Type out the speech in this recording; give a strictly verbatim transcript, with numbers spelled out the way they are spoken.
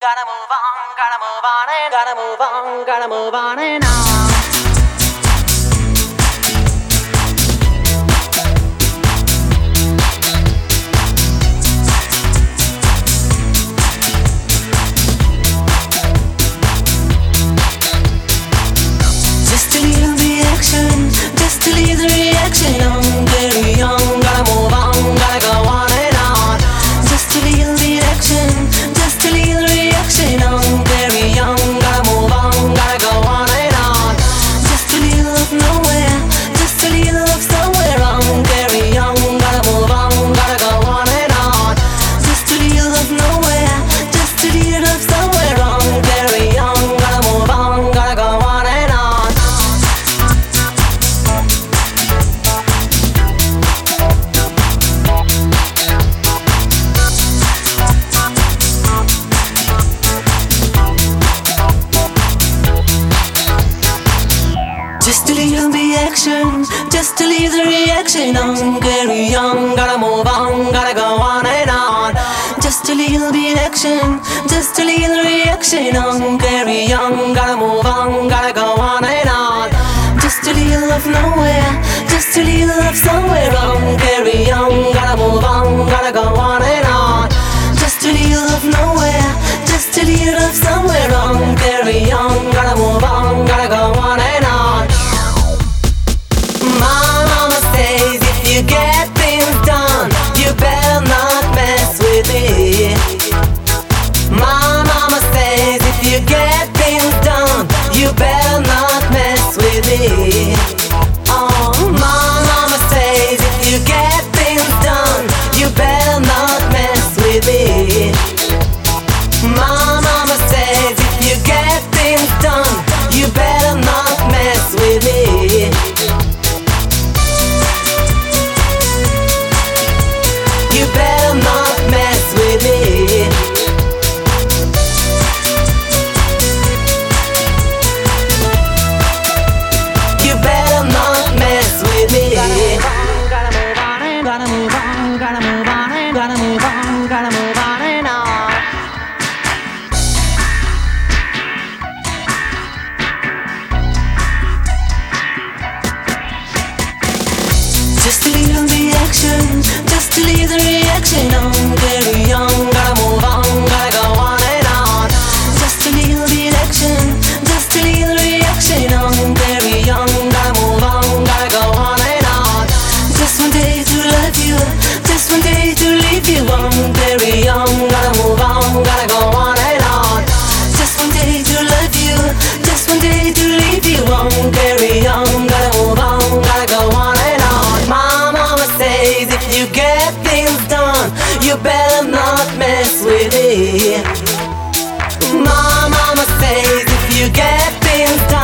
Gotta move on, gotta move on, and gotta move on, gotta move on and on. Just to leave the action, just to leave the reaction. I'm very young, gotta move on, gotta go on and on. Just to leave the action, just to leave the reaction. I'm very young, gotta move on, gotta go on and on. Just to leave love nowhere, just to leave love somewhere. I'm very young, gotta move on, gotta go on and on. Just to leave love nowhere, just to leave love somewhere. I'm very young, gotta move on, gotta go on and on. Just to leave the action, just to leave the reaction. I'm very young, gotta move on, gotta go on and on. Just to leave the action, just to leave the reaction. I'm very young, gotta move on, gotta go on and on. Just to leave love nowhere, just to leave love somewhere. I'm very young, gotta move on, gotta go on and on. Just to leave love nowhere, just to leave love somewhere. I'm very young, gotta move on, gotta go on and on. My mama says if you get things done, you better not mess with it. My mama says if you get things done, you better not mess with it. Oh, my mama says if you get things done, you better not mess with it. My mama says if you get things done, you better not mess with it. You better not mess with me. You better not mess with me. Gotta move on and gotta move on, gotta move on and gotta move on, gotta move on and on. Just to leave the action, just to leave the reaction. I'm very young, gotta move on, gotta go on and on. Just to leave the action, just to leave the reaction. I'm very young, gotta move on, gotta go on and on. Just one day to love you, just one day to leave you. I'm very young, gotta move on, gotta go on and on. Just one day to love you, just one day to leave you. I'm very young, gotta move on, gotta go on and on. My mama says if you get things done, you better not mess with it. My mama says if you get things done,